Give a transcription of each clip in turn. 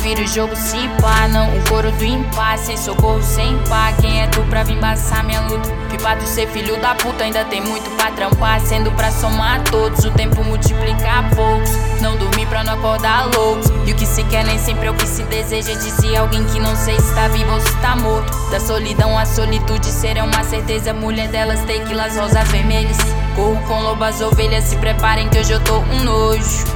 vira o jogo se pá. Não, o coro do impasse, sem socorro, sem pá. Quem é tu pra vir embaçar minha luta? Pipa tu ser filho da puta, ainda tem muito pra trampar. Sendo pra somar todos, o tempo multiplicar poucos. Não dormir pra não acordar loucos. E o que se quer nem sempre é o que se deseja. Dizia alguém que não sei se tá vivo ou se tá morto. Da solidão à solitude será uma certeza. Mulher delas, tequilas, rosas vermelhas. Corro com lobas, ovelhas, se preparem que hoje eu tô um nojo.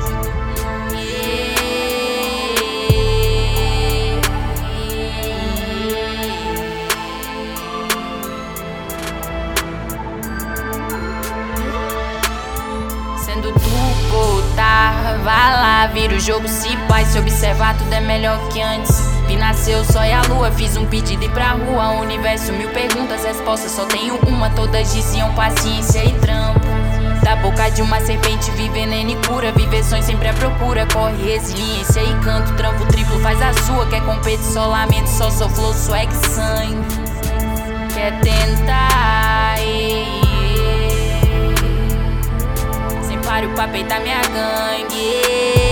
Sendo tu botar, vai lá, vira o jogo se paz. Se observar tudo é melhor que antes. Vi nascer o sol e a lua, fiz um pedido e ir pra rua. O universo, mil perguntas, respostas só tenho uma. Todas diziam paciência e trampo. Da boca de uma serpente vi veneno e cura. Viver sonho sempre à procura, corre resiliência e canto. Trampo triplo faz a sua, quer competir só lamento. Só sou flow, swag, sangue. Quer tentar, sem páreo pra peitar minha gangue.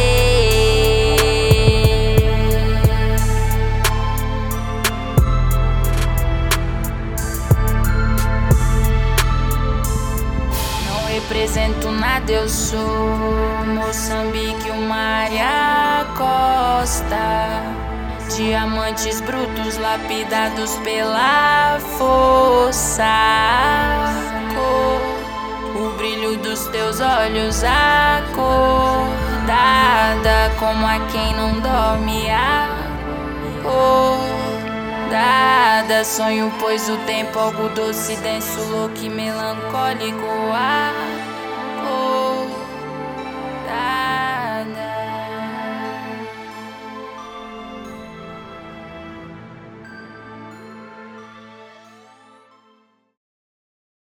Represento nada, eu sou Moçambique, uma área costa. Diamantes brutos lapidados pela força. O brilho dos teus olhos acordada, como a quem não dorme acordada. Sonho, pois o tempo algo doce, denso, louco e melancólico.